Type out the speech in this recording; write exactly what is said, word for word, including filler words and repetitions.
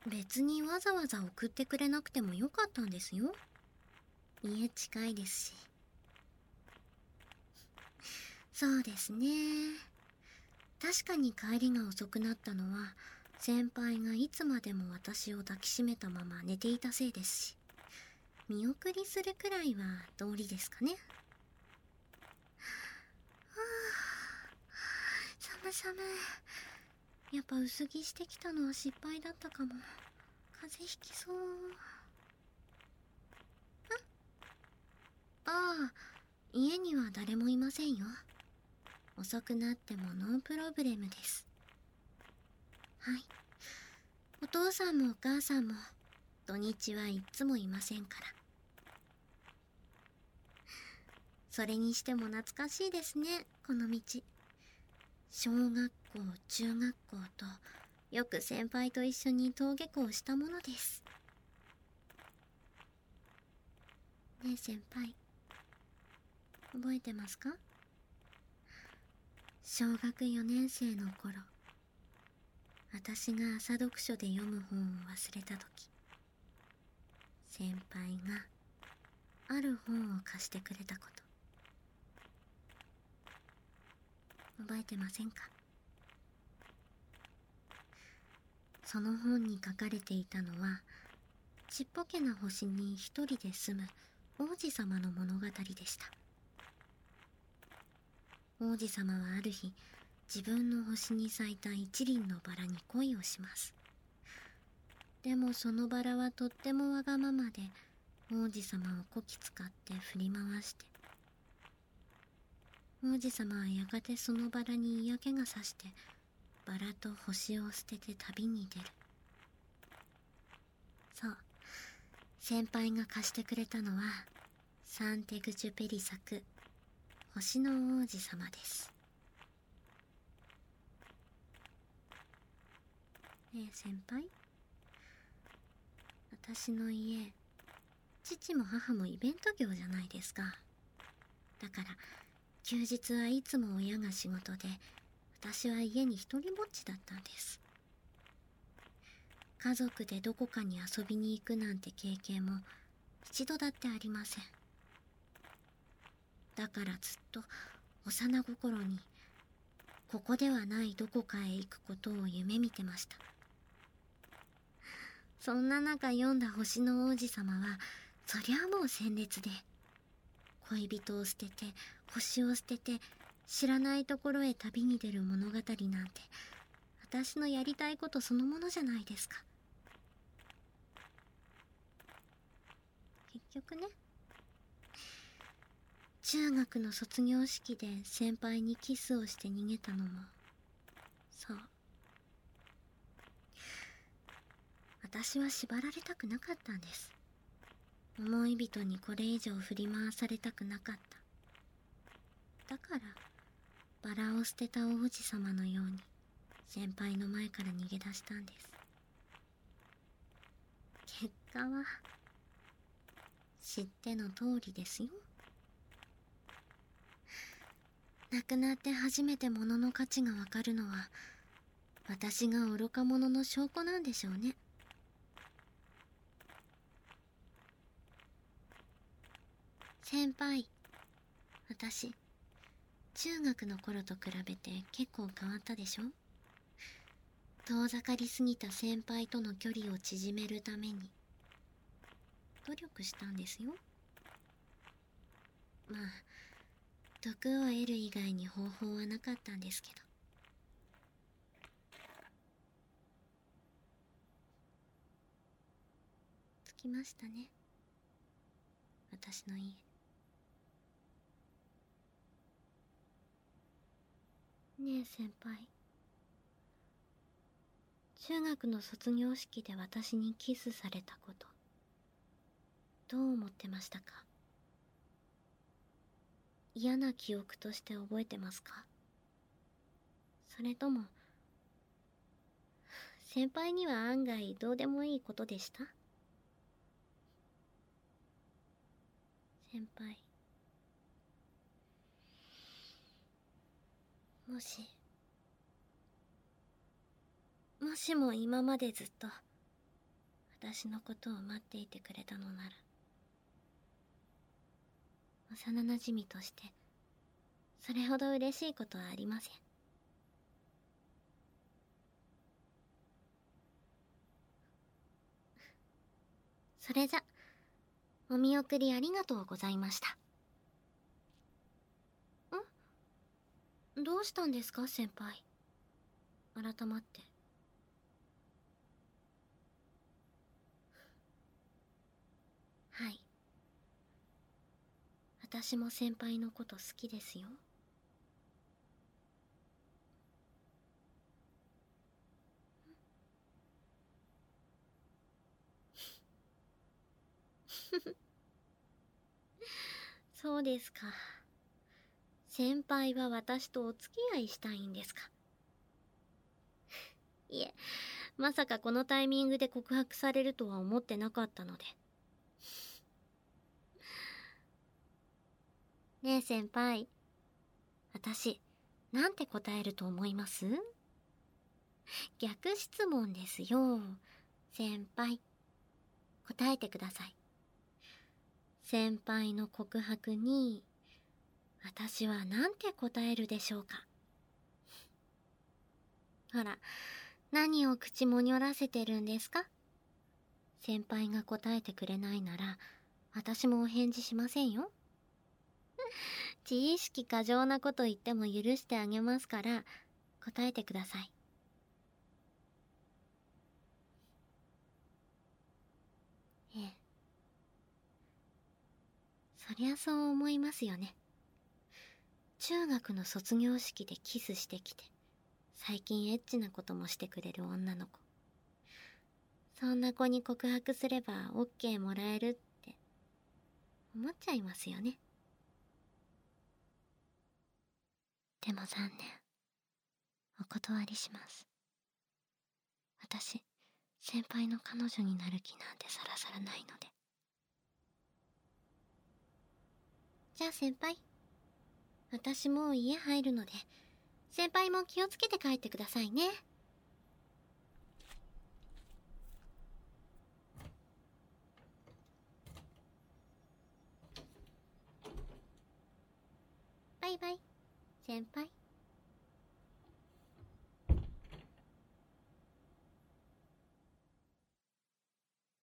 別にわざわざ送ってくれなくてもよかったんですよ。家近いですし。そうですね。確かに帰りが遅くなったのは、先輩がいつまでも私を抱きしめたまま寝ていたせいですし、見送りするくらいは道理ですかね。はぁ、寒寒。やっぱ薄着してきたのは失敗だったかも。風邪ひきそう。ああ、家には誰もいませんよ。遅くなってもノープロブレムです。はい。お父さんもお母さんも土日はいつもいませんから。それにしても懐かしいですね、この道。小学校、中学校とよく先輩と一緒に登下校したものです。ねえ先輩、覚えてますか？小学よねん生の頃、私が朝読書で読む本を忘れた時、先輩がある本を貸してくれたこと、覚えてませんか？その本に書かれていたのは、ちっぽけな星に一人で住む王子様の物語でした。王子様はある日、自分の星に咲いた一輪のバラに恋をします。でもそのバラはとってもわがままで、王子様をこき使って振り回して、王子様はやがてそのバラに嫌気がさして、バラと星を捨てて旅に出る。そう、先輩が貸してくれたのは、サンテグジュペリ作星の王子様です。ねえ先輩、私の家、父も母もイベント業じゃないですか。だから休日はいつも親が仕事で、私は家に一人ぼっちだったんです。家族でどこかに遊びに行くなんて経験も一度だってありません。だからずっと幼心に、ここではないどこかへ行くことを夢見てました。そんな中読んだ星の王子様は、そりゃもう鮮烈で、恋人を捨てて星を捨てて知らないところへ旅に出る物語なんて、私のやりたいことそのものじゃないですか。結局ね、中学の卒業式で先輩にキスをして逃げたのも、そう、私は縛られたくなかったんです。思い人にこれ以上振り回されたくなかった。だからバラを捨てた王子様のように先輩の前から逃げ出したんです。結果は知っての通りですよ。亡くなって初めて物の価値がわかるのは、私が愚か者の証拠なんでしょうね。先輩、私、中学の頃と比べて結構変わったでしょ？遠ざかりすぎた先輩との距離を縮めるために、努力したんですよ。まあ、毒を得る以外に方法はなかったんですけど。着きましたね、私の家。ねえ先輩、中学の卒業式で私にキスされたこと、どう思ってましたか？嫌な記憶として覚えてますか？それとも、先輩には案外どうでもいいことでした？先輩、もしもしも今までずっと私のことを待っていてくれたのなら、幼なじみとしてそれほど嬉しいことはありません。それじゃ、お見送りありがとうございました。ん？どうしたんですか、先輩。改まって。はい。私も先輩のこと好きですよ。そうですか。先輩は私とお付き合いしたいんですか。いえ、まさかこのタイミングで告白されるとは思ってなかったので。ねえ先輩、私、なんて答えると思います？逆質問ですよ。先輩、答えてください。先輩の告白に、私はなんて答えるでしょうか。ほら、何を口もにょらせてるんですか？先輩が答えてくれないなら、私もお返事しませんよ。自意識過剰なこと言っても許してあげますから、答えてください。ええ。そりゃそう思いますよね。中学の卒業式でキスしてきて、最近エッチなこともしてくれる女の子。そんな子に告白すれば オーケー もらえるって思っちゃいますよね。でも残念。お断りします。私、先輩の彼女になる気なんてさらさらないので。じゃあ先輩、私もう家入るので、先輩も気をつけて帰ってくださいね。バイバイ、先輩。